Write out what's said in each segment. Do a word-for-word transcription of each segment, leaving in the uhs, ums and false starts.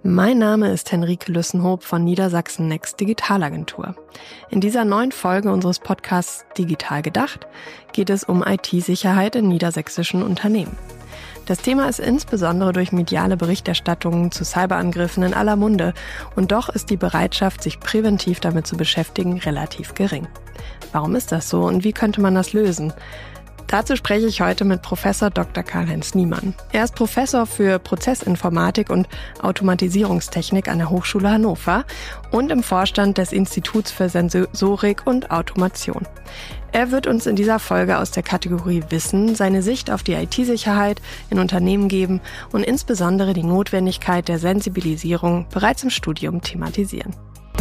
Mein Name ist Henrike Lüssenhoop von Niedersachsen Next Digitalagentur. In dieser neuen Folge unseres Podcasts Digital gedacht geht es um I T-Sicherheit in niedersächsischen Unternehmen. Das Thema ist insbesondere durch mediale Berichterstattungen zu Cyberangriffen in aller Munde und doch ist die Bereitschaft, sich präventiv damit zu beschäftigen, relativ gering. Warum ist das so und wie könnte man das lösen? Dazu spreche ich heute mit Professor Doktor Karl-Heinz Niemann. Er ist Professor für Prozessinformatik und Automatisierungstechnik an der Hochschule Hannover und im Vorstand des Instituts für Sensorik und Automation. Er wird uns in dieser Folge aus der Kategorie Wissen seine Sicht auf die I T-Sicherheit in Unternehmen geben und insbesondere die Notwendigkeit der Sensibilisierung bereits im Studium thematisieren.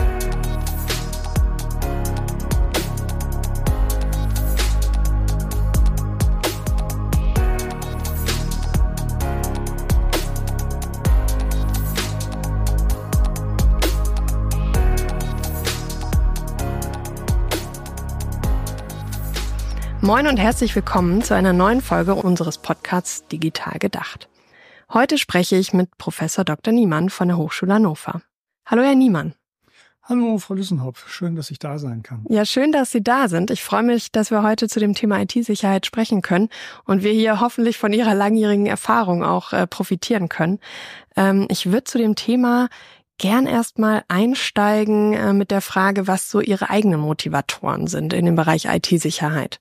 Moin und herzlich willkommen zu einer neuen Folge unseres Podcasts Digital gedacht. Heute spreche ich mit Professor Doktor Niemann von der Hochschule Hannover. Hallo, Herr Niemann. Hallo, Frau Lüssenhoop. Schön, dass ich da sein kann. Ja, schön, dass Sie da sind. Ich freue mich, dass wir heute zu dem Thema I T-Sicherheit sprechen können und wir hier hoffentlich von Ihrer langjährigen Erfahrung auch äh, profitieren können. Ähm, ich würde zu dem Thema gern erstmal einsteigen äh, mit der Frage, was so Ihre eigenen Motivatoren sind in dem Bereich I T-Sicherheit.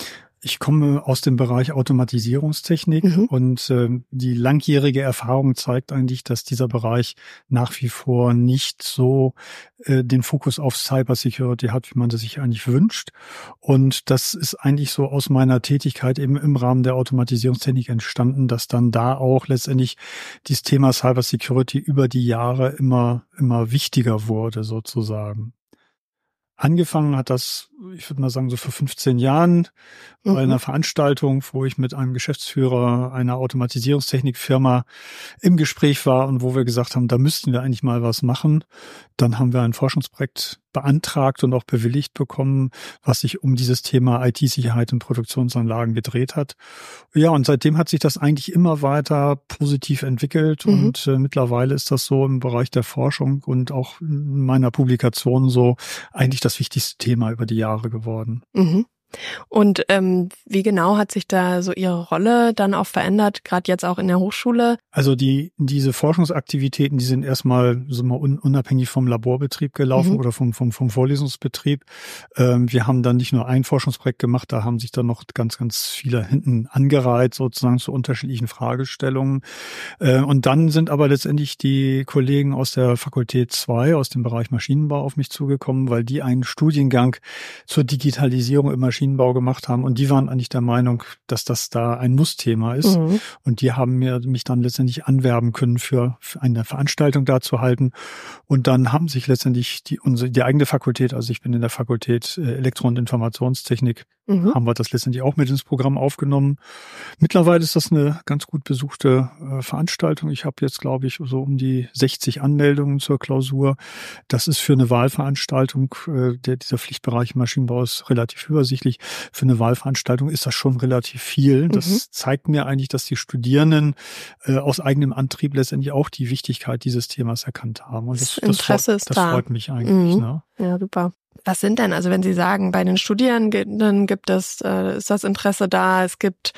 Ich komme aus dem Bereich Automatisierungstechnik mhm. und äh, die langjährige Erfahrung zeigt eigentlich, dass dieser Bereich nach wie vor nicht so äh, den Fokus auf Cybersecurity hat, wie man das sich eigentlich wünscht. Und das ist eigentlich so aus meiner Tätigkeit eben im Rahmen der Automatisierungstechnik entstanden, dass dann da auch letztendlich dieses Thema Cybersecurity über die Jahre immer immer wichtiger wurde sozusagen. Angefangen hat das, ich würde mal sagen, so vor fünfzehn Jahren mhm. bei einer Veranstaltung, wo ich mit einem Geschäftsführer einer Automatisierungstechnikfirma im Gespräch war und wo wir gesagt haben, da müssten wir eigentlich mal was machen. Dann haben wir ein Forschungsprojekt beantragt und auch bewilligt bekommen, was sich um dieses Thema I T-Sicherheit in Produktionsanlagen gedreht hat. Ja, und seitdem hat sich das eigentlich immer weiter positiv entwickelt mhm. und äh, mittlerweile ist das so im Bereich der Forschung und auch in meiner Publikation so eigentlich das wichtigste Thema über die Jahre geworden. Mhm. Und ähm, wie genau hat sich da so Ihre Rolle dann auch verändert, gerade jetzt auch in der Hochschule? Also die diese Forschungsaktivitäten, die sind erstmal so mal un, unabhängig vom Laborbetrieb gelaufen mhm. oder vom vom vom Vorlesungsbetrieb. Ähm, wir haben dann nicht nur ein Forschungsprojekt gemacht, da haben sich dann noch ganz ganz viele hinten angereiht sozusagen zu unterschiedlichen Fragestellungen. Äh, und dann sind aber letztendlich die Kollegen aus der Fakultät zwei aus dem Bereich Maschinenbau auf mich zugekommen, weil die einen Studiengang zur Digitalisierung im Maschinenbau gemacht haben und die waren eigentlich der Meinung, dass das da ein Mussthema ist mhm. und die haben mir mich dann letztendlich anwerben können für, für eine Veranstaltung da zu halten und dann haben sich letztendlich die unsere die eigene Fakultät, also ich bin in der Fakultät Elektro- und Informationstechnik, mhm. haben wir das letztendlich auch mit ins Programm aufgenommen. Mittlerweile ist das eine ganz gut besuchte äh, Veranstaltung. Ich habe jetzt, glaube ich, so um die sechzig Anmeldungen zur Klausur. Das ist für eine Wahlveranstaltung, äh, der dieser Pflichtbereich Maschinenbau ist relativ übersichtlich. Für eine Wahlveranstaltung ist das schon relativ viel. Das mhm. zeigt mir eigentlich, dass die Studierenden äh, aus eigenem Antrieb letztendlich auch die Wichtigkeit dieses Themas erkannt haben. Und das, das Interesse das, freut, ist das da. freut mich eigentlich. Mhm. Ne? Ja, super. Was sind denn, also wenn Sie sagen, bei den Studierenden gibt es, äh, ist das Interesse da, es gibt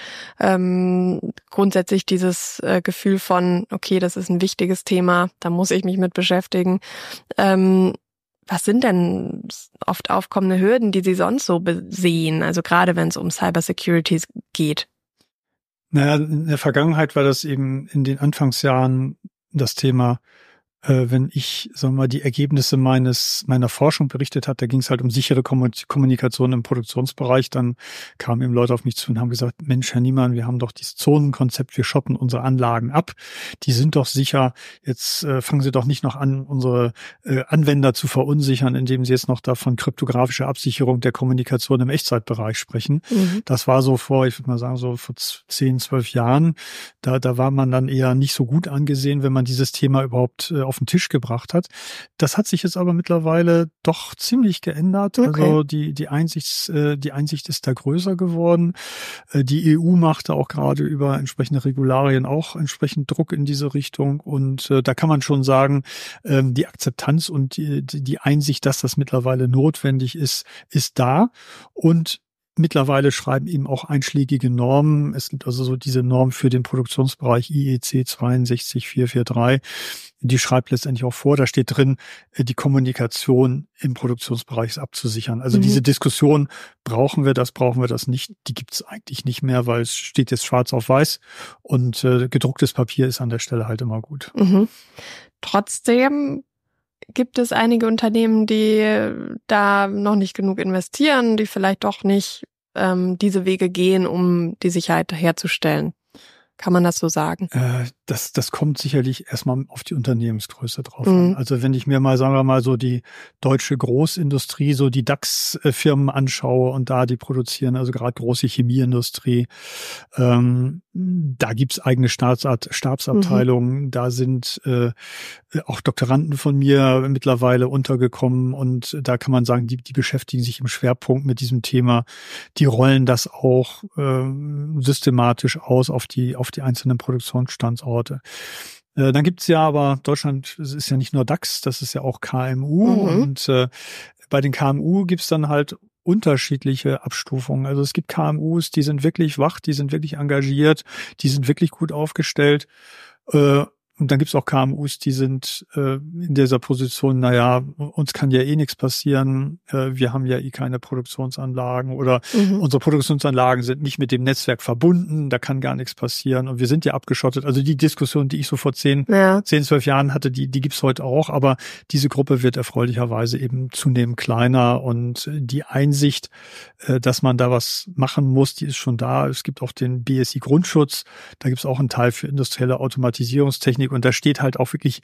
ähm, grundsätzlich dieses äh, Gefühl von, okay, das ist ein wichtiges Thema, da muss ich mich mit beschäftigen. Ähm, Was sind denn oft aufkommende Hürden, die Sie sonst so sehen, also gerade wenn es um Cybersecurity geht? Naja, in der Vergangenheit war das eben in den Anfangsjahren das Thema, äh, wenn ich, sagen wir mal, die Ergebnisse meines meiner Forschung berichtet hat, da ging es halt um sichere Kommunikation im Produktionsbereich, dann kamen eben Leute auf mich zu und haben gesagt, Mensch, Herr Niemann, wir haben doch dieses Zonenkonzept, wir schotten unsere Anlagen ab, die sind doch sicher, jetzt äh, fangen Sie doch nicht noch an, unsere äh, Anwender zu verunsichern, indem Sie jetzt noch davon kryptografische Absicherung der Kommunikation im Echtzeitbereich sprechen. Mhm. Das war so vor, ich würde mal sagen, so vor zehn, zwölf Jahren, da da war man dann eher nicht so gut angesehen, wenn man dieses Thema überhaupt äh, auf den Tisch gebracht hat. Das hat sich jetzt aber mittlerweile doch ziemlich geändert. Okay. Also die, die Einsicht, die Einsicht ist da größer geworden. Die E U macht da auch gerade über entsprechende Regularien auch entsprechend Druck in diese Richtung. Und da kann man schon sagen, die Akzeptanz und die, die Einsicht, dass das mittlerweile notwendig ist, ist da. Und mittlerweile schreiben eben auch einschlägige Normen. Es gibt also so diese Norm für den Produktionsbereich I E C zwei sechs vier vier drei. Die schreibt letztendlich auch vor, da steht drin, die Kommunikation im Produktionsbereich ist abzusichern. Also mhm. diese Diskussion, brauchen wir das, brauchen wir das nicht, die gibt es eigentlich nicht mehr, weil es steht jetzt schwarz auf weiß und äh, gedrucktes Papier ist an der Stelle halt immer gut. Mhm. Trotzdem gibt es einige Unternehmen, die da noch nicht genug investieren, die vielleicht doch nicht ähm, diese Wege gehen, um die Sicherheit herzustellen. Kann man das so sagen? Äh, das, das kommt sicherlich erstmal auf die Unternehmensgröße drauf mhm. an. Also wenn ich mir mal, sagen wir mal, so die deutsche Großindustrie, so die DAX-Firmen anschaue und da die produzieren, also gerade große Chemieindustrie, ähm, da gibt's eigene Stabsart, Stabsabteilungen, mhm. da sind äh, auch Doktoranden von mir mittlerweile untergekommen und da kann man sagen, die, die beschäftigen sich im Schwerpunkt mit diesem Thema. Die rollen das auch äh, systematisch aus auf die auf die einzelnen Produktionsstandorte. Äh, dann gibt's ja aber, Deutschland ist ja nicht nur DAX, das ist ja auch K M U mhm. und äh, bei den K M U gibt's dann halt unterschiedliche Abstufungen. Also es gibt K M Us, die sind wirklich wach, die sind wirklich engagiert, die sind wirklich gut aufgestellt. Äh, Und dann gibt's auch K M Us, die sind äh, in dieser Position, naja, uns kann ja eh nichts passieren, äh, wir haben ja eh keine Produktionsanlagen oder mhm. unsere Produktionsanlagen sind nicht mit dem Netzwerk verbunden, da kann gar nichts passieren und wir sind ja abgeschottet. Also die Diskussion, die ich so vor zehn, ja. zehn, zwölf Jahren hatte, die, die gibt's heute auch, aber diese Gruppe wird erfreulicherweise eben zunehmend kleiner und die Einsicht, äh, dass man da was machen muss, die ist schon da. Es gibt auch den B S I-Grundschutz, da gibt's auch einen Teil für industrielle Automatisierungstechnik. Und da steht halt auch wirklich,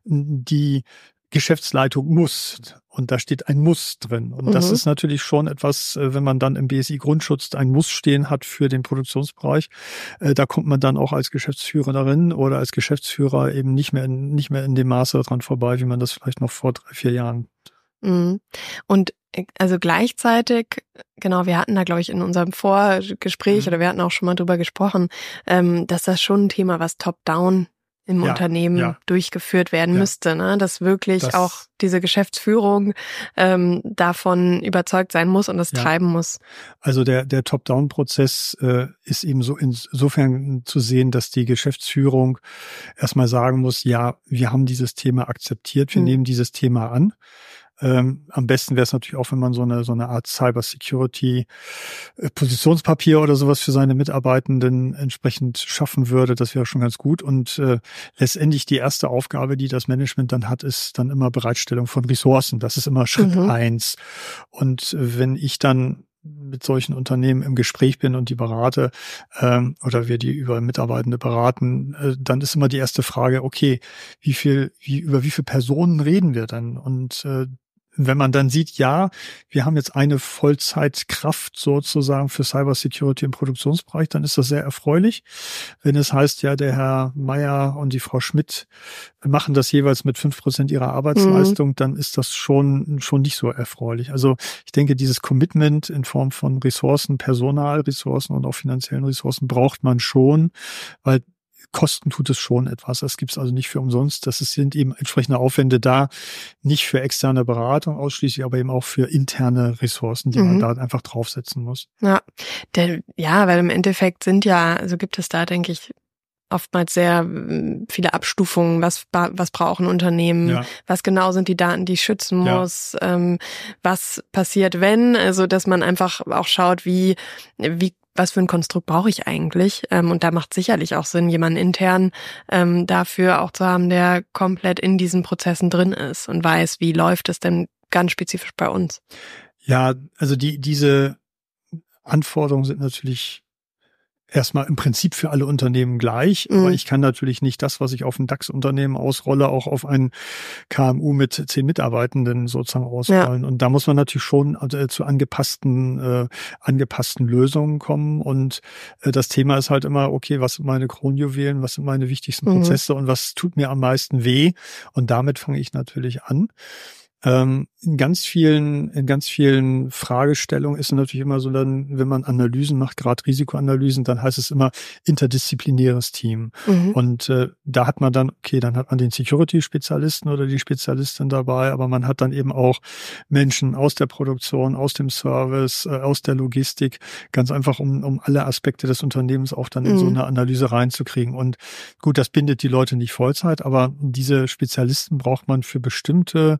die Geschäftsleitung muss. Und da steht ein Muss drin. Und mhm. das ist natürlich schon etwas, wenn man dann im B S I-Grundschutz ein Muss stehen hat für den Produktionsbereich, da kommt man dann auch als Geschäftsführerin oder als Geschäftsführer eben nicht mehr in, nicht mehr in dem Maße dran vorbei, wie man das vielleicht noch vor drei, vier Jahren. Mhm. Und also gleichzeitig, genau, wir hatten da, glaube ich, in unserem Vorgespräch mhm. oder wir hatten auch schon mal drüber gesprochen, ähm, dass das schon ein Thema, was top-down im ja, Unternehmen ja. durchgeführt werden ja. müsste, ne? Dass wirklich das auch diese Geschäftsführung ähm, davon überzeugt sein muss und das ja. treiben muss. Also der der Top-Down-Prozess äh, ist eben so insofern zu sehen, dass die Geschäftsführung erstmal sagen muss, ja, wir haben dieses Thema akzeptiert, wir hm. nehmen dieses Thema an. Ähm, am besten wäre es natürlich auch, wenn man so eine so eine Art Cyber-Security äh, Positionspapier oder sowas für seine Mitarbeitenden entsprechend schaffen würde. Das wäre schon ganz gut. Und äh, letztendlich die erste Aufgabe, die das Management dann hat, ist dann immer Bereitstellung von Ressourcen. Das ist immer Schritt mhm. eins. Und äh, wenn ich dann mit solchen Unternehmen im Gespräch bin und die berate ähm, oder wir die über Mitarbeitende beraten, äh, dann ist immer die erste Frage, okay, wie viel, wie über wie viele Personen reden wir denn? Und äh, wenn man dann sieht, ja, wir haben jetzt eine Vollzeitkraft sozusagen für Cybersecurity im Produktionsbereich, dann ist das sehr erfreulich. Wenn es heißt, ja, der Herr Meier und die Frau Schmidt machen das jeweils mit fünf Prozent ihrer Arbeitsleistung, mhm. dann ist das schon schon nicht so erfreulich. Also ich denke, dieses Commitment in Form von Ressourcen, Personalressourcen und auch finanziellen Ressourcen braucht man schon, weil kosten tut es schon etwas. Das gibt es also nicht für umsonst. Das sind eben entsprechende Aufwände da, nicht für externe Beratung ausschließlich, aber eben auch für interne Ressourcen, die mhm. man da einfach draufsetzen muss. Ja, der, ja, weil im Endeffekt sind ja, also gibt es da, denke ich, oftmals sehr viele Abstufungen, was was brauchen Unternehmen, ja. was genau sind die Daten, die ich schützen muss, ja. ähm, was passiert, wenn, also dass man einfach auch schaut, wie wie was für ein Konstrukt brauche ich eigentlich? Ähm, und da macht sicherlich auch Sinn, jemanden intern ähm, dafür auch zu haben, der komplett in diesen Prozessen drin ist und weiß, wie läuft es denn ganz spezifisch bei uns. Ja, also die diese Anforderungen sind natürlich erstmal im Prinzip für alle Unternehmen gleich, mhm. aber ich kann natürlich nicht das, was ich auf ein DAX-Unternehmen ausrolle, auch auf ein K M U mit zehn Mitarbeitenden sozusagen ausrollen. Ja. Und da muss man natürlich schon also, zu angepassten, äh, angepassten Lösungen kommen. Und äh, das Thema ist halt immer, okay, was sind meine Kronjuwelen, was sind meine wichtigsten mhm. Prozesse und was tut mir am meisten weh? Und damit fange ich natürlich an. Ähm, in ganz vielen, in ganz vielen Fragestellungen ist es natürlich immer so, dann, wenn man Analysen macht, gerade Risikoanalysen, dann heißt es immer interdisziplinäres Team. Mhm. Und äh, da hat man dann, okay, dann hat man den Security-Spezialisten oder die Spezialistin dabei, aber man hat dann eben auch Menschen aus der Produktion, aus dem Service, äh, aus der Logistik, ganz einfach, um, um alle Aspekte des Unternehmens auch dann in mhm. so eine Analyse reinzukriegen. Und gut, das bindet die Leute nicht Vollzeit, aber diese Spezialisten braucht man für bestimmte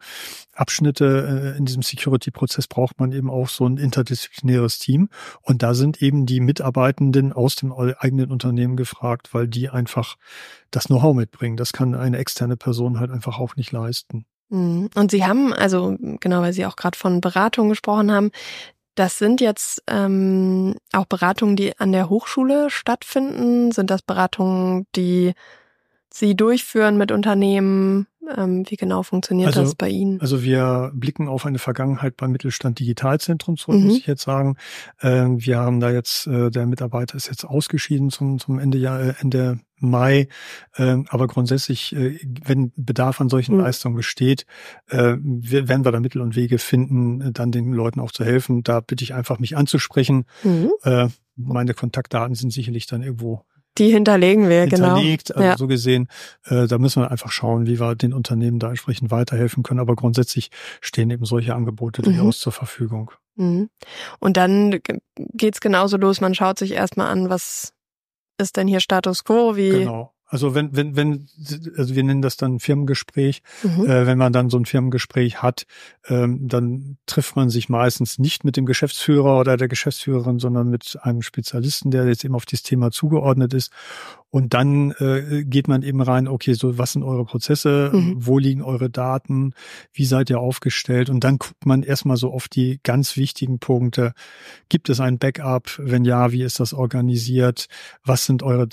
Abschnitte in diesem Security-Prozess braucht man eben auch so ein interdisziplinäres Team. Und da sind eben die Mitarbeitenden aus dem eigenen Unternehmen gefragt, weil die einfach das Know-how mitbringen. Das kann eine externe Person halt einfach auch nicht leisten. Und Sie haben, also genau, weil Sie auch gerade von Beratungen gesprochen haben, das sind jetzt ähm, auch Beratungen, die an der Hochschule stattfinden? Sind das Beratungen, die Sie durchführen mit Unternehmen? Ähm, wie genau funktioniert also, das bei Ihnen? Also wir blicken auf eine Vergangenheit beim Mittelstand Digitalzentrum zurück, mhm. muss ich jetzt sagen. Ähm, wir haben da jetzt, äh, der Mitarbeiter ist jetzt ausgeschieden zum, zum Ende Jahr, Ende Mai. Ähm, aber grundsätzlich, äh, wenn Bedarf an solchen mhm. Leistungen besteht, äh, werden wir da Mittel und Wege finden, dann den Leuten auch zu helfen. Da bitte ich einfach, mich anzusprechen. Mhm. Äh, meine Kontaktdaten sind sicherlich dann irgendwo Die hinterlegen wir, hinterlegt, genau. Also ja. so gesehen, äh, da müssen wir einfach schauen, wie wir den Unternehmen da entsprechend weiterhelfen können. Aber grundsätzlich stehen eben solche Angebote mhm. durchaus zur Verfügung. Mhm. Und dann geht's genauso los. Man schaut sich erstmal an, was ist denn hier Status Quo? Wie Genau. Also wenn, wenn, wenn, also wir nennen das dann Firmengespräch. Mhm. Äh, wenn man dann so ein Firmengespräch hat, ähm, dann trifft man sich meistens nicht mit dem Geschäftsführer oder der Geschäftsführerin, sondern mit einem Spezialisten, der jetzt eben auf dieses Thema zugeordnet ist. Und dann äh, geht man eben rein, okay, so was sind eure Prozesse, mhm. wo liegen eure Daten, wie seid ihr aufgestellt? Und dann guckt man erstmal so auf die ganz wichtigen Punkte. Gibt es ein Backup? Wenn ja, wie ist das organisiert? Was sind eure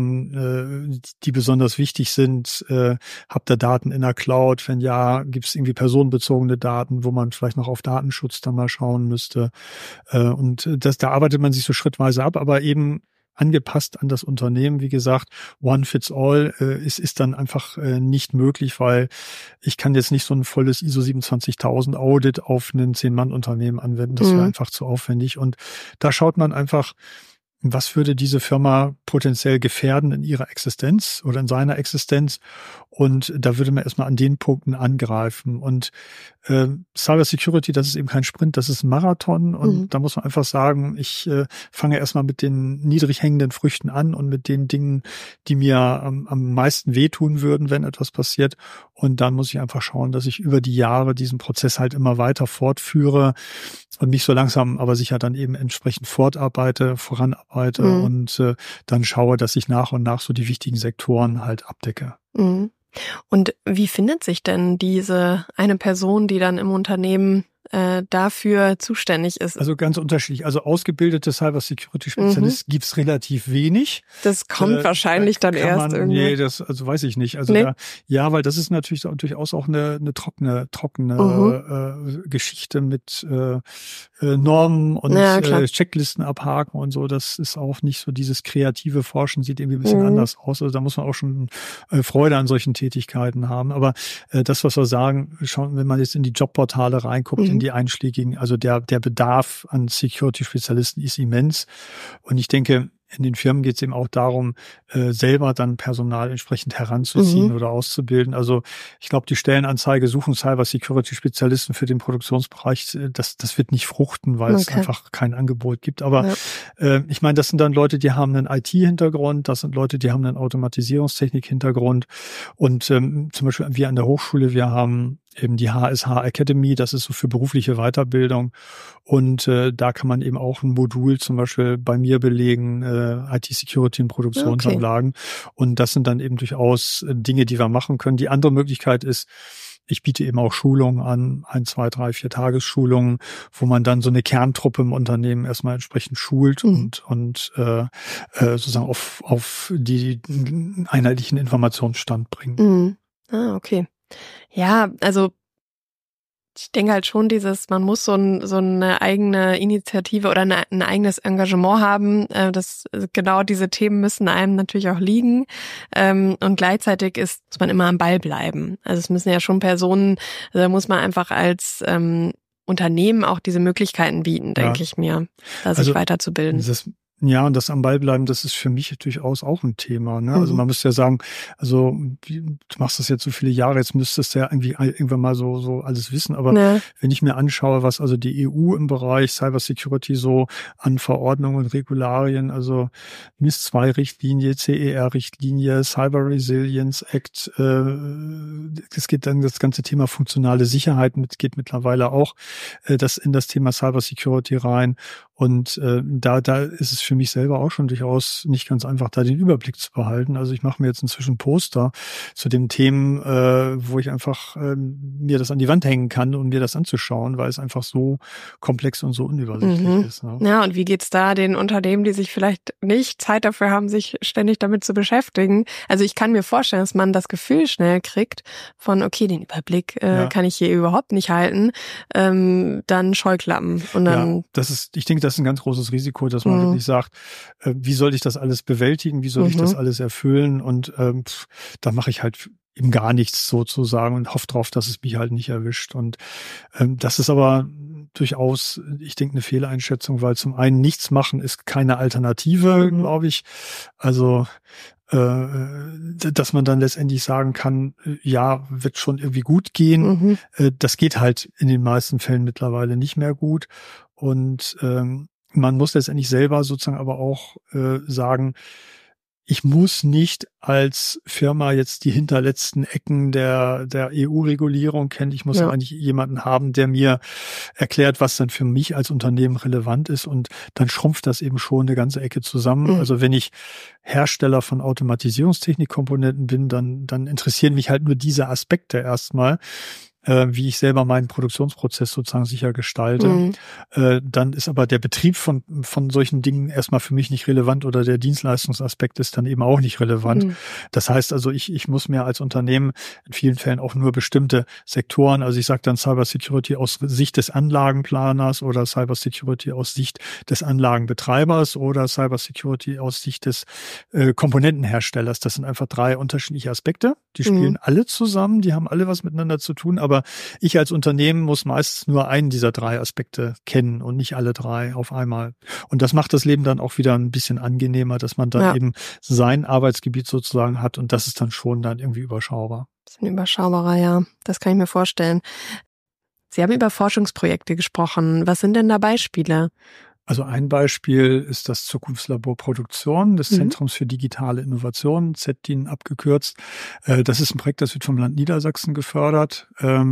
Daten, äh, die besonders wichtig sind? Äh, habt ihr Daten in der Cloud? Wenn ja, gibt es irgendwie personenbezogene Daten, wo man vielleicht noch auf Datenschutz dann mal schauen müsste? Äh, und das, da arbeitet man sich so schrittweise ab, aber eben angepasst an das Unternehmen. Wie gesagt, one fits all äh, ist, ist dann einfach äh, nicht möglich, weil ich kann jetzt nicht so ein volles I S O siebenundzwanzigtausend Audit auf ein zehn-Mann-Unternehmen anwenden. Das wäre mhm. einfach zu aufwendig. Und da schaut man einfach, was würde diese Firma potenziell gefährden in ihrer Existenz oder in seiner Existenz? Und da würde man erstmal an den Punkten angreifen. Und äh, Cyber Security, das ist eben kein Sprint, das ist ein Marathon. Und mhm. da muss man einfach sagen, ich äh, fange erstmal mit den niedrig hängenden Früchten an und mit den Dingen, die mir am, am meisten wehtun würden, wenn etwas passiert. Und dann muss ich einfach schauen, dass ich über die Jahre diesen Prozess halt immer weiter fortführe und mich so langsam, aber sicher dann eben entsprechend fortarbeite, voranarbeite mhm. und äh, dann schaue, dass ich nach und nach so die wichtigen Sektoren halt abdecke. Mhm. Und wie findet sich denn diese eine Person, die dann im Unternehmen äh, dafür zuständig ist? Also ganz unterschiedlich. Also ausgebildete Cyber-Security-Spezialisten mhm. gibt's relativ wenig. Das kommt äh, wahrscheinlich dann erst man, irgendwie. Nee, das also weiß ich nicht. Also nee. da, ja, weil das ist natürlich durchaus auch eine, eine trockene, trockene mhm. äh, Geschichte mit äh, äh, Normen und ja, äh, Checklisten abhaken und so. Das ist auch nicht so dieses kreative Forschen, sieht irgendwie ein bisschen mhm. anders aus. Also da muss man auch schon äh, Freude an solchen Tätigkeiten haben. Aber äh, das, was wir sagen, schauen, wenn man jetzt in die Jobportale reinguckt, mhm. in die einschlägigen, also der der Bedarf an Security-Spezialisten ist immens. Und ich denke, in den Firmen geht es eben auch darum, äh, selber dann Personal entsprechend heranzuziehen mhm. oder auszubilden. Also ich glaube, die Stellenanzeige suchen Cyber-Security-Spezialisten für den Produktionsbereich, das das wird nicht fruchten, weil okay. es einfach kein Angebot gibt. Aber ja. äh, ich meine, das sind dann Leute, die haben einen I T-Hintergrund, das sind Leute, die haben einen Automatisierungstechnik-Hintergrund. Und ähm, zum Beispiel wir an der Hochschule, wir haben eben die H S H Academy, das ist so für berufliche Weiterbildung. Und äh, da kann man eben auch ein Modul zum Beispiel bei mir belegen, äh, I T-Security in Produktionsanlagen. Okay. Und das sind dann eben durchaus Dinge, die wir machen können. Die andere Möglichkeit ist, ich biete eben auch Schulungen an, ein, zwei, drei, vier Tagesschulungen, wo man dann so eine Kerntruppe im Unternehmen erstmal entsprechend schult mhm. und und äh, sozusagen auf auf die einheitlichen Informationsstand bringt. Mhm. Ah, okay. Ja, also ich denke halt schon dieses, man muss so, ein, so eine eigene Initiative oder eine, ein eigenes Engagement haben. Äh, das genau diese Themen müssen einem natürlich auch liegen. Ähm, und gleichzeitig ist, muss man immer am Ball bleiben. Also es müssen ja schon Personen, also da muss man einfach als ähm, Unternehmen auch diese Möglichkeiten bieten, denke ja. ich mir, da sich also, weiterzubilden. Das Ja, und das am Ball bleiben, das ist für mich durchaus auch ein Thema. Ne? Mhm. Also man müsste ja sagen, also du machst das jetzt so viele Jahre, jetzt müsstest du ja irgendwie irgendwann mal so so alles wissen. Aber ja. wenn ich mir anschaue, was also die E U im Bereich Cybersecurity so an Verordnungen und Regularien, also N I S zwei Richtlinie, C E R-Richtlinie, Cyber Resilience Act, äh, es geht dann das ganze Thema funktionale Sicherheit mit, geht mittlerweile auch äh, das in das Thema Cybersecurity rein. Und äh, da da ist es für mich selber auch schon durchaus nicht ganz einfach, da den Überblick zu behalten. Also ich mache mir jetzt inzwischen Poster zu den Themen, äh, wo ich einfach äh, mir das an die Wand hängen kann, um mir das anzuschauen, weil es einfach so komplex und so unübersichtlich mhm. ist. Ne? Ja, und wie geht's da den Unternehmen, die sich vielleicht nicht Zeit dafür haben, sich ständig damit zu beschäftigen? Also ich kann mir vorstellen, dass man das Gefühl schnell kriegt von, okay, den Überblick äh, ja. kann ich hier überhaupt nicht halten, ähm, dann Scheuklappen. Und dann ja, das ist, ich denke, das ist ein ganz großes Risiko, dass man mhm. wirklich sagt, äh, wie soll ich das alles bewältigen, wie soll mhm. ich das alles erfüllen und ähm, pff, da mache ich halt eben gar nichts sozusagen und hoffe drauf, dass es mich halt nicht erwischt. Und ähm, das ist aber durchaus, ich denke, eine Fehleinschätzung, weil zum einen nichts machen ist keine Alternative, mhm. glaube ich. Also äh, dass man dann letztendlich sagen kann, ja, wird schon irgendwie gut gehen. Mhm. Äh, das geht halt in den meisten Fällen mittlerweile nicht mehr gut. Und ähm, man muss letztendlich selber sozusagen aber auch äh, sagen, ich muss nicht als Firma jetzt die hinterletzten Ecken der der E U-Regulierung kennen. Ich muss ja. eigentlich jemanden haben, der mir erklärt, was dann für mich als Unternehmen relevant ist. Und dann schrumpft das eben schon eine ganze Ecke zusammen. Mhm. Also wenn ich Hersteller von Automatisierungstechnikkomponenten bin, dann dann interessieren mich halt nur diese Aspekte erstmal, äh, wie ich selber meinen Produktionsprozess sozusagen sicher gestalte. Mhm. Äh, dann ist aber der Betrieb von von solchen Dingen erstmal für mich nicht relevant oder der Dienstleistungsaspekt ist dann eben auch nicht relevant. Mhm. Das heißt also, ich ich muss mir als Unternehmen in vielen Fällen auch nur bestimmte Sektoren, also ich sage dann Cybersecurity aus Sicht des Anlagenplaners oder Cybersecurity aus Sicht des Anlagenbetreibers oder Cybersecurity aus Sicht des äh, Komponentenherstellers. Das sind einfach drei unterschiedliche Aspekte. Die spielen mhm. alle zusammen, die haben alle was miteinander zu tun, aber Aber ich als Unternehmen muss meistens nur einen dieser drei Aspekte kennen und nicht alle drei auf einmal. Und das macht das Leben dann auch wieder ein bisschen angenehmer, dass man dann ja. eben sein Arbeitsgebiet sozusagen hat und das ist dann schon dann irgendwie überschaubar. Bisschen überschaubarer, ja. Das kann ich mir vorstellen. Sie haben über Forschungsprojekte gesprochen. Was sind denn da Beispiele? Also ein Beispiel ist das Zukunftslabor Produktion des mhm. Zentrums für digitale Innovation, Z D I N abgekürzt. Das ist ein Projekt, das wird vom Land Niedersachsen gefördert.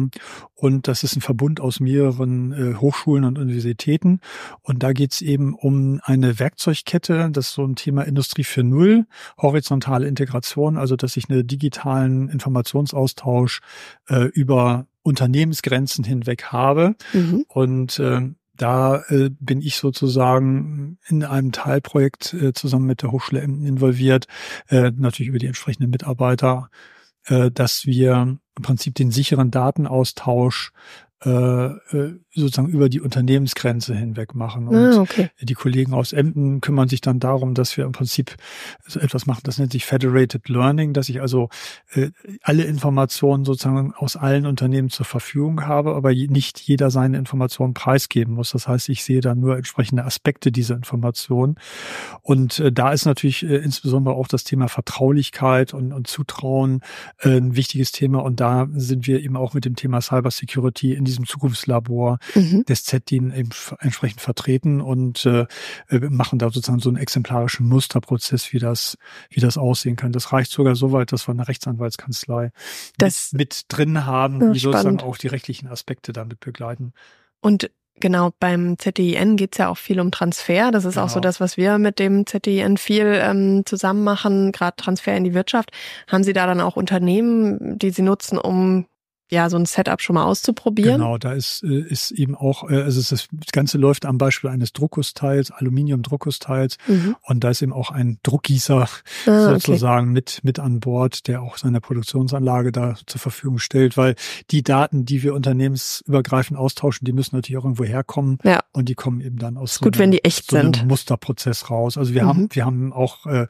Und das ist ein Verbund aus mehreren Hochschulen und Universitäten. Und da geht es eben um eine Werkzeugkette, das ist so ein Thema Industrie vier Punkt null, horizontale Integration, also dass ich einen digitalen Informationsaustausch über Unternehmensgrenzen hinweg habe. Mhm. Und Da äh, bin ich sozusagen in einem Teilprojekt äh, zusammen mit der Hochschule Emden involviert, äh, natürlich über die entsprechenden Mitarbeiter, äh, dass wir im Prinzip den sicheren Datenaustausch äh, sozusagen über die Unternehmensgrenze hinweg machen. Und ah, okay. die Kollegen aus Emden kümmern sich dann darum, dass wir im Prinzip so etwas machen, das nennt sich Federated Learning, dass ich also äh, alle Informationen sozusagen aus allen Unternehmen zur Verfügung habe, aber nicht jeder seine Informationen preisgeben muss. Das heißt, ich sehe dann nur entsprechende Aspekte dieser Informationen. Und äh, da ist natürlich äh, insbesondere auch das Thema Vertraulichkeit und, und Zutrauen äh, ein wichtiges Thema. Und da sind wir eben auch mit dem Thema Cybersecurity in diesem Zukunftslabor mhm. des Z D I N eben entsprechend vertreten und äh, machen da sozusagen so einen exemplarischen Musterprozess, wie das wie das aussehen kann. Das reicht sogar so weit, dass wir eine Rechtsanwaltskanzlei das mit, mit drin haben, ja, die sozusagen spannend. Auch die rechtlichen Aspekte damit begleiten. Und genau, beim Z D I N geht es ja auch viel um Transfer. Das ist genau. auch so das, was wir mit dem Z D I N viel ähm, zusammen machen, gerade Transfer in die Wirtschaft. Haben Sie da dann auch Unternehmen, die Sie nutzen, um ja, so ein Setup schon mal auszuprobieren. Genau, da ist, ist eben auch, also das Ganze läuft am Beispiel eines Druckgussteils, Aluminium-Druckgussteils. Mhm. Und da ist eben auch ein Druckgießer ah, sozusagen okay. mit, mit an Bord, der auch seine Produktionsanlage da zur Verfügung stellt, weil die Daten, die wir unternehmensübergreifend austauschen, die müssen natürlich auch irgendwo herkommen. Ja. Und die kommen eben dann aus ist so, gut, einem, wenn die echt so sind. einem Musterprozess raus. Also wir mhm. haben, wir haben auch äh,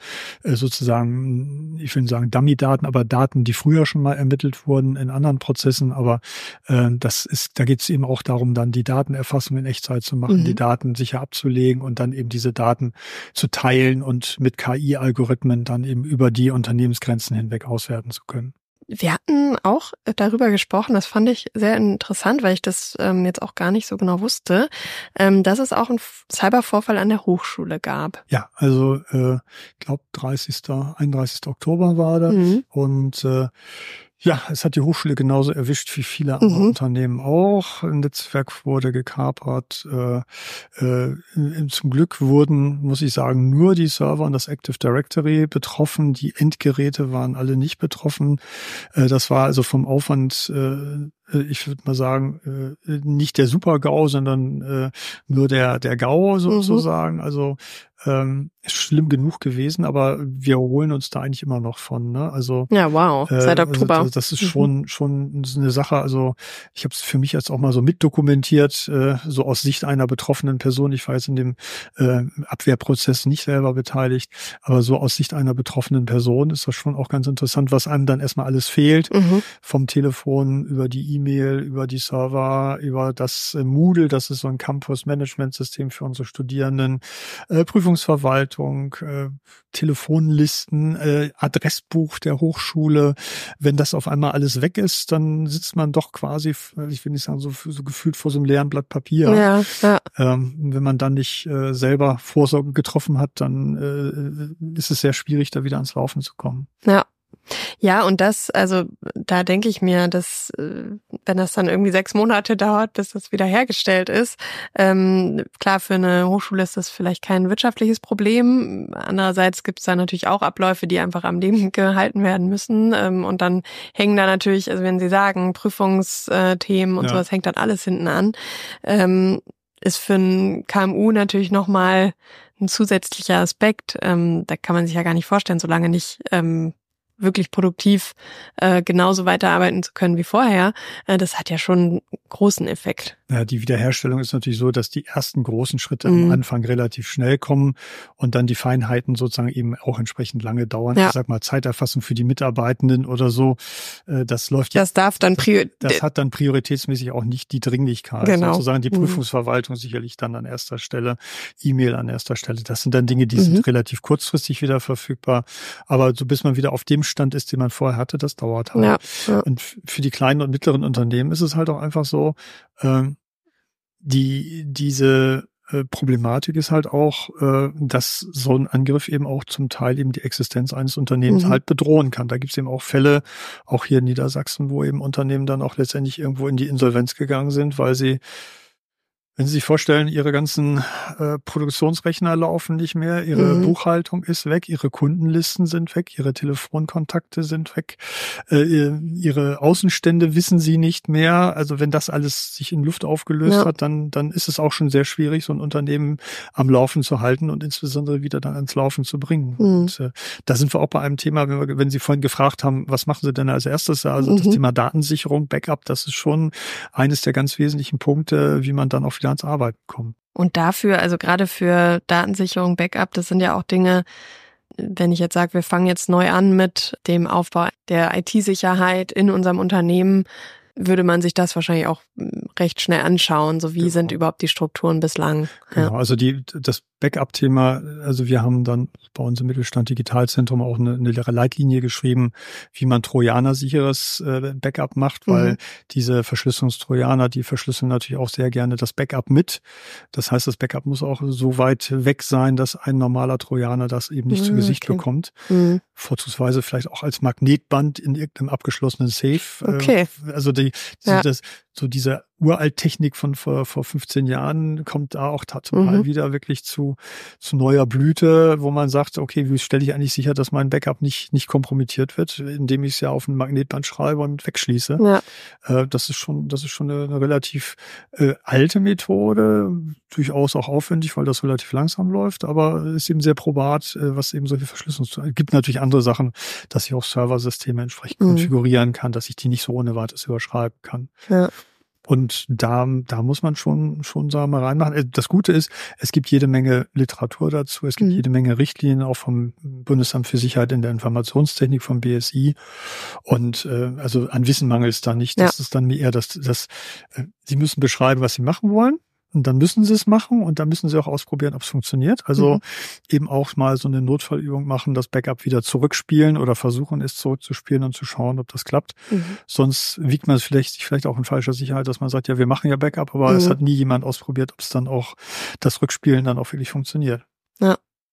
sozusagen, ich will nicht sagen Dummy-Daten, aber Daten, die früher schon mal ermittelt wurden in anderen Prozessen. Aber äh, das ist, da geht es eben auch darum, dann die Datenerfassung in Echtzeit zu machen, mhm. die Daten sicher abzulegen und dann eben diese Daten zu teilen und mit K I-Algorithmen dann eben über die Unternehmensgrenzen hinweg auswerten zu können. Wir hatten auch darüber gesprochen, das fand ich sehr interessant, weil ich das ähm, jetzt auch gar nicht so genau wusste, ähm, dass es auch einen Cybervorfall an der Hochschule gab. Ja, also äh, ich glaube dreißigster einunddreißigster Oktober war das mhm. und äh, ja, es hat die Hochschule genauso erwischt wie viele andere mhm. Unternehmen auch. Ein Netzwerk wurde gekapert. Äh, äh, zum Glück wurden, muss ich sagen, nur die Server und das Active Directory betroffen. Die Endgeräte waren alle nicht betroffen. Äh, das war also vom Aufwand, äh, ich würde mal sagen, äh, nicht der Super-GAU, sondern äh, nur der der GAU sozusagen. Mhm. Also ähm, ist schlimm genug gewesen, aber wir holen uns da eigentlich immer noch von. Ne? Also ja, wow, äh, seit Oktober. Also das ist schon mhm. schon eine Sache. Also ich habe es für mich jetzt auch mal so mitdokumentiert, äh, so aus Sicht einer betroffenen Person. Ich war jetzt in dem äh, Abwehrprozess nicht selber beteiligt, aber so aus Sicht einer betroffenen Person ist das schon auch ganz interessant, was einem dann erstmal alles fehlt, mhm. vom Telefon über die E-Mail, über die Server, über das äh, Moodle, das ist so ein Campus-Management-System für unsere Studierenden, äh, Prüfungsverwaltung, äh, Telefonlisten, äh, Adressbuch der Hochschule. Wenn das auf einmal alles weg ist, dann sitzt man doch quasi, ich will nicht sagen, so, so gefühlt vor so einem leeren Blatt Papier. Ja, ja. Ähm, wenn man dann nicht äh, selber Vorsorge getroffen hat, dann äh, ist es sehr schwierig, da wieder ans Laufen zu kommen. Ja. Ja, und das, also da denke ich mir, dass wenn das dann irgendwie sechs Monate dauert, bis das wieder hergestellt ist, ähm, klar, für eine Hochschule ist das vielleicht kein wirtschaftliches Problem. Andererseits gibt es da natürlich auch Abläufe, die einfach am Leben gehalten werden müssen. Ähm, und dann hängen da natürlich, also wenn Sie sagen, Prüfungsthemen und ja. sowas, hängt dann alles hinten an. Ähm, ist für ein K M U natürlich nochmal ein zusätzlicher Aspekt. Ähm, da kann man sich ja gar nicht vorstellen, solange nicht ähm, wirklich produktiv äh, genauso weiterarbeiten zu können wie vorher, äh, das hat ja schon einen großen Effekt. Ja, die Wiederherstellung ist natürlich so, dass die ersten großen Schritte mhm. am Anfang relativ schnell kommen und dann die Feinheiten sozusagen eben auch entsprechend lange dauern. Ja. Ich sag mal Zeiterfassung für die Mitarbeitenden oder so. Äh, das läuft Das ja, darf dann Prior- das, das hat dann prioritätsmäßig auch nicht die Dringlichkeit. Genau. Sozusagen die Prüfungsverwaltung mhm. sicherlich dann an erster Stelle, E-Mail an erster Stelle. Das sind dann Dinge, die mhm. sind relativ kurzfristig wieder verfügbar. Aber so bis man wieder auf dem Stand ist, den man vorher hatte, das dauert halt. Ja. Ja. Und für die kleinen und mittleren Unternehmen ist es halt auch einfach so, ähm, die diese äh, Problematik ist halt auch, äh, dass so ein Angriff eben auch zum Teil eben die Existenz eines Unternehmens mhm. halt bedrohen kann. Da gibt es eben auch Fälle, auch hier in Niedersachsen, wo eben Unternehmen dann auch letztendlich irgendwo in die Insolvenz gegangen sind, weil sie, wenn Sie sich vorstellen, Ihre ganzen äh, Produktionsrechner laufen nicht mehr, Ihre mhm. Buchhaltung ist weg, Ihre Kundenlisten sind weg, Ihre Telefonkontakte sind weg, äh, Ihre Außenstände wissen Sie nicht mehr. Also wenn das alles sich in Luft aufgelöst ja. hat, dann dann ist es auch schon sehr schwierig, so ein Unternehmen am Laufen zu halten und insbesondere wieder dann ans Laufen zu bringen. Mhm. Und äh, da sind wir auch bei einem Thema, wenn, wir, wenn Sie vorhin gefragt haben, was machen Sie denn als erstes? Also mhm. das Thema Datensicherung, Backup, das ist schon eines der ganz wesentlichen Punkte, wie man dann auch wieder ans Arbeiten kommen. Und dafür, also gerade für Datensicherung, Backup, das sind ja auch Dinge, wenn ich jetzt sage, wir fangen jetzt neu an mit dem Aufbau der I T-Sicherheit in unserem Unternehmen, würde man sich das wahrscheinlich auch recht schnell anschauen. So wie genau. sind überhaupt die Strukturen bislang? Genau, ja. also die das Backup-Thema, also wir haben dann bei uns im Mittelstand Digitalzentrum auch eine, eine Leitlinie geschrieben, wie man Trojaner-sicheres äh, Backup macht, weil mhm. diese Verschlüsselungstrojaner, die verschlüsseln natürlich auch sehr gerne das Backup mit. Das heißt, das Backup muss auch so weit weg sein, dass ein normaler Trojaner das eben nicht mhm, zu Gesicht okay. bekommt. Mhm. Vorzugsweise vielleicht auch als Magnetband in irgendeinem abgeschlossenen Safe. Okay. Äh, also die, die ja. das, so diese Uralttechnik von vor, vor fünfzehn Jahren kommt da auch total mhm. wieder wirklich zu, zu neuer Blüte, wo man sagt, okay, wie stelle ich eigentlich sicher, dass mein Backup nicht, nicht kompromittiert wird, indem ich es ja auf ein Magnetband schreibe und wegschließe. Ja. Äh, das ist schon, das ist schon eine, eine relativ äh, alte Methode, durchaus auch aufwendig, weil das relativ langsam läuft, aber ist eben sehr probat, äh, was eben solche Verschlüsselung zu. Es gibt natürlich andere Sachen, dass ich auch Serversysteme entsprechend mhm. konfigurieren kann, dass ich die nicht so ohne weiteres überschreiben kann. Ja. Und da, da muss man schon, schon sagen wir mal reinmachen. Das Gute ist, es gibt jede Menge Literatur dazu. Es gibt mhm. jede Menge Richtlinien auch vom Bundesamt für Sicherheit in der Informationstechnik, vom B S I. Und äh, also an Wissen mangelt es da nicht. Das ja. ist dann eher das, das, äh, Sie müssen beschreiben, was Sie machen wollen. Und dann müssen sie es machen und dann müssen sie auch ausprobieren, ob es funktioniert. Also mhm. eben auch mal so eine Notfallübung machen, das Backup wieder zurückspielen oder versuchen, es zurückzuspielen und zu schauen, ob das klappt. Mhm. Sonst wiegt man es vielleicht, vielleicht auch in falscher Sicherheit, dass man sagt, ja, wir machen ja Backup, aber mhm. es hat nie jemand ausprobiert, ob es dann auch, das Rückspielen dann auch wirklich funktioniert. Ja.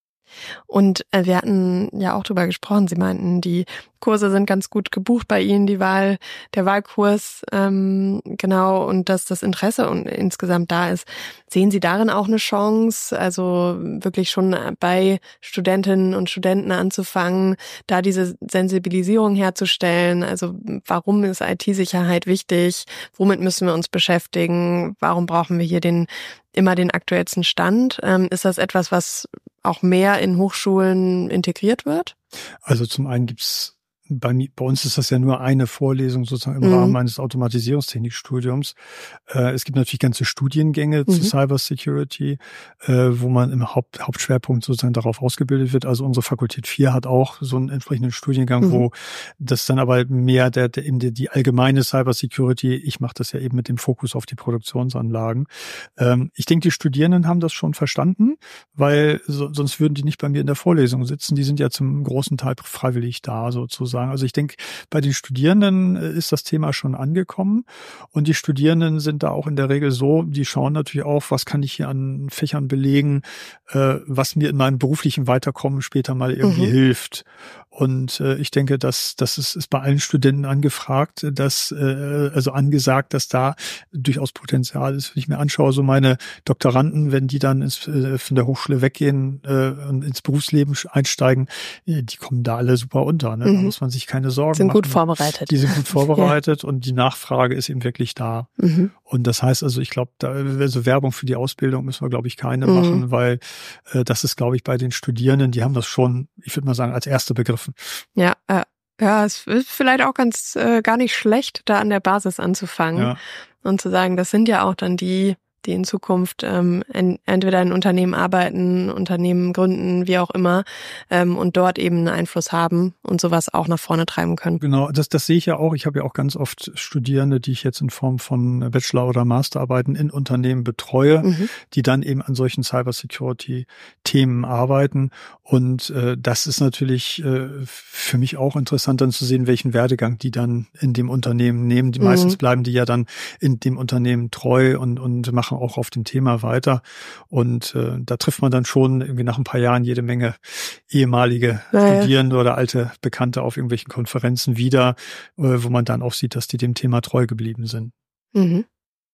Und äh, wir hatten ja auch drüber gesprochen. Sie meinten, die Kurse sind ganz gut gebucht bei Ihnen, die Wahl, der Wahlkurs, ähm, genau, und dass das Interesse und insgesamt da ist. Sehen Sie darin auch eine Chance, also wirklich schon bei Studentinnen und Studenten anzufangen, da diese Sensibilisierung herzustellen? Also warum ist I T-Sicherheit wichtig? Womit müssen wir uns beschäftigen? Warum brauchen wir hier den immer den aktuellsten Stand? Ähm, ist das etwas, was auch mehr in Hochschulen integriert wird? Also zum einen gibt's Bei, bei uns ist das ja nur eine Vorlesung sozusagen im mhm. Rahmen meines Automatisierungstechnikstudiums. Äh, es gibt natürlich ganze Studiengänge mhm. zu Cybersecurity, äh, wo man im Haupt, Hauptschwerpunkt sozusagen darauf ausgebildet wird. Also unsere Fakultät vier hat auch so einen entsprechenden Studiengang, mhm. wo das dann aber mehr der, der eben die, die allgemeine Cybersecurity, ich mache das ja eben mit dem Fokus auf die Produktionsanlagen. Ähm, ich denke, die Studierenden haben das schon verstanden, weil so, sonst würden die nicht bei mir in der Vorlesung sitzen. Die sind ja zum großen Teil freiwillig da sozusagen. Also ich denke, bei den Studierenden ist das Thema schon angekommen und die Studierenden sind da auch in der Regel so, die schauen natürlich auf, was kann ich hier an Fächern belegen, äh, was mir in meinem beruflichen Weiterkommen später mal irgendwie mhm. hilft. Und äh, ich denke, dass das ist, ist bei allen Studenten angefragt, dass äh, also angesagt, dass da durchaus Potenzial ist. Wenn ich mir anschaue, so meine Doktoranden, wenn die dann ins, äh, von der Hochschule weggehen äh, und ins Berufsleben einsteigen, äh, die kommen da alle super unter. Ne? Mhm. Da muss man sich keine Sorgen sind machen. Sind gut vorbereitet. Die sind gut vorbereitet ja. und die Nachfrage ist eben wirklich da. Mhm. Und das heißt also, ich glaube, da also Werbung für die Ausbildung müssen wir, glaube ich, keine mhm. machen, weil äh, das ist, glaube ich, bei den Studierenden, die haben das schon, ich würde mal sagen, als erster begriffen. Ja, äh, ja, es ist vielleicht auch ganz äh, gar nicht schlecht, da an der Basis anzufangen ja. und zu sagen, das sind ja auch dann die, die in Zukunft ähm, en- entweder in Unternehmen arbeiten, Unternehmen gründen, wie auch immer, ähm, und dort eben einen Einfluss haben und sowas auch nach vorne treiben können. Genau, das, das sehe ich ja auch. Ich habe ja auch ganz oft Studierende, die ich jetzt in Form von Bachelor- oder Masterarbeiten in Unternehmen betreue, mhm. die dann eben an solchen Cybersecurity-Themen arbeiten. Und äh, das ist natürlich äh, für mich auch interessant, dann zu sehen, welchen Werdegang die dann in dem Unternehmen nehmen. Die mhm. meistens bleiben die ja dann in dem Unternehmen treu und, und machen auch auf dem Thema weiter. Und äh, da trifft man dann schon irgendwie nach ein paar Jahren jede Menge ehemalige naja. Studierende oder alte Bekannte auf irgendwelchen Konferenzen wieder, äh, wo man dann auch sieht, dass die dem Thema treu geblieben sind. Mhm.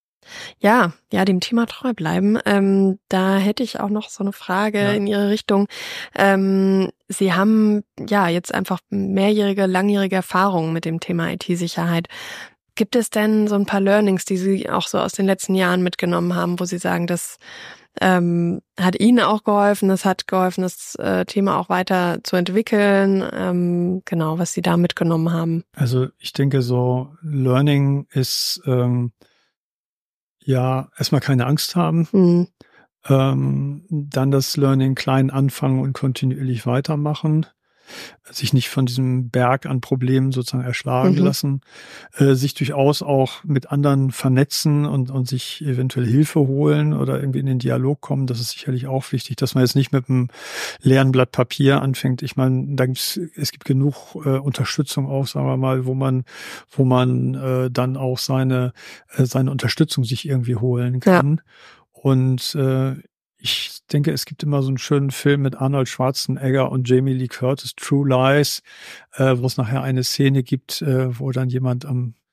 Ja, ja, dem Thema treu bleiben. Ähm, da hätte ich auch noch so eine Frage ja. in Ihre Richtung. Ähm, Sie haben ja jetzt einfach mehrjährige, langjährige Erfahrungen mit dem Thema I T-Sicherheit. Gibt es denn so ein paar Learnings, die Sie auch so aus den letzten Jahren mitgenommen haben, wo Sie sagen, das ähm, hat Ihnen auch geholfen, das hat geholfen, das äh, Thema auch weiter zu entwickeln, ähm, genau, was Sie da mitgenommen haben? Also ich denke, so Learning ist ähm, ja erstmal keine Angst haben, mhm. ähm, dann das Learning klein anfangen und kontinuierlich weitermachen. Sich nicht von diesem Berg an Problemen sozusagen erschlagen mhm. lassen, äh, sich durchaus auch mit anderen vernetzen und, und sich eventuell Hilfe holen oder irgendwie in den Dialog kommen. Das ist sicherlich auch wichtig, dass man jetzt nicht mit einem leeren Blatt Papier anfängt. Ich meine, da gibt's, es gibt genug äh, Unterstützung auch, sagen wir mal, wo man, wo man äh, dann auch seine, äh, seine Unterstützung sich irgendwie holen kann. Ja. Und äh, ich denke, es gibt immer so einen schönen Film mit Arnold Schwarzenegger und Jamie Lee Curtis, True Lies, äh, wo es nachher eine Szene gibt, äh, wo dann jemand am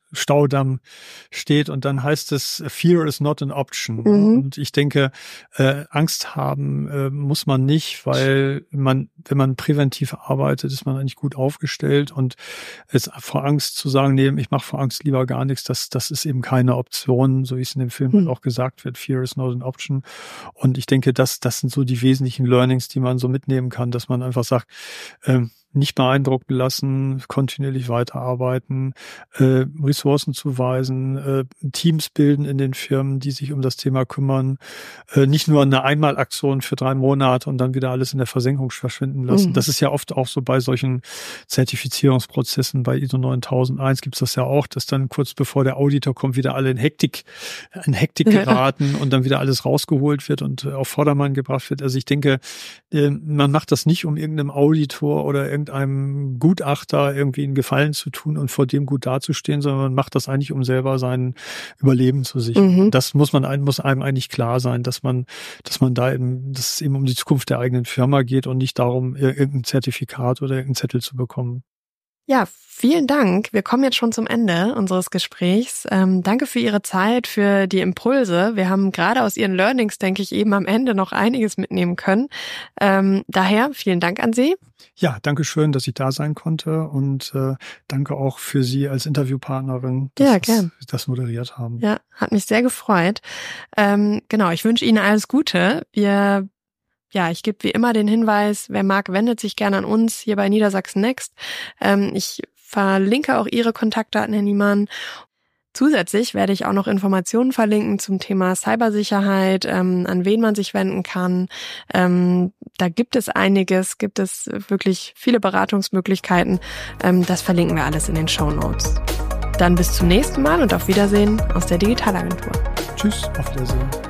Staudamm steht und dann heißt es, Fear is not an option. Mhm. Und ich denke, äh, Angst haben äh, muss man nicht, weil man, wenn man präventiv arbeitet, ist man eigentlich gut aufgestellt und es vor Angst zu sagen, nee, ich mache vor Angst lieber gar nichts, das, das ist eben keine Option, so wie es in dem Film mhm. auch gesagt wird, Fear is not an option. Und ich denke, das, das sind so die wesentlichen Learnings, die man so mitnehmen kann, dass man einfach sagt, ähm, nicht beeindrucken lassen, kontinuierlich weiterarbeiten, äh, Ressourcen zuweisen, äh, Teams bilden in den Firmen, die sich um das Thema kümmern, äh, nicht nur eine Einmalaktion für drei Monate und dann wieder alles in der Versenkung verschwinden lassen. Mhm. Das ist ja oft auch so bei solchen Zertifizierungsprozessen, bei I S O neuntausendeins gibt's das ja auch, dass dann kurz bevor der Auditor kommt, wieder alle in Hektik, in Hektik geraten und dann wieder alles rausgeholt wird und auf Vordermann gebracht wird. Also ich denke, äh, man macht das nicht, um irgendeinem Auditor oder irgendeinem Gutachter irgendwie einen Gefallen zu tun und vor dem gut dazustehen, sondern man macht das eigentlich, um selber sein Überleben zu sichern. Mhm. Das muss man einem, muss einem eigentlich klar sein, dass man, dass man da eben, dass es eben um die Zukunft der eigenen Firma geht und nicht darum, irgendein Zertifikat oder irgendeinen Zettel zu bekommen. Ja, vielen Dank. Wir kommen jetzt schon zum Ende unseres Gesprächs. Ähm, danke für Ihre Zeit, für die Impulse. Wir haben gerade aus Ihren Learnings, denke ich, eben am Ende noch einiges mitnehmen können. Ähm, daher vielen Dank an Sie. Ja, danke schön, dass ich da sein konnte und äh, danke auch für Sie als Interviewpartnerin, dass ja, gern. Sie das moderiert haben. Ja, hat mich sehr gefreut. Ähm, genau, ich wünsche Ihnen alles Gute. Wir Ja, ich gebe wie immer den Hinweis, wer mag, wendet sich gerne an uns hier bei Niedersachsen Next. Ähm, ich verlinke auch Ihre Kontaktdaten, Herr Niemann. Zusätzlich werde ich auch noch Informationen verlinken zum Thema Cybersicherheit, ähm, an wen man sich wenden kann. Ähm, da gibt es einiges, gibt es wirklich viele Beratungsmöglichkeiten. Ähm, das verlinken wir alles in den Shownotes. Dann bis zum nächsten Mal und auf Wiedersehen aus der Digitalagentur. Tschüss, auf Wiedersehen.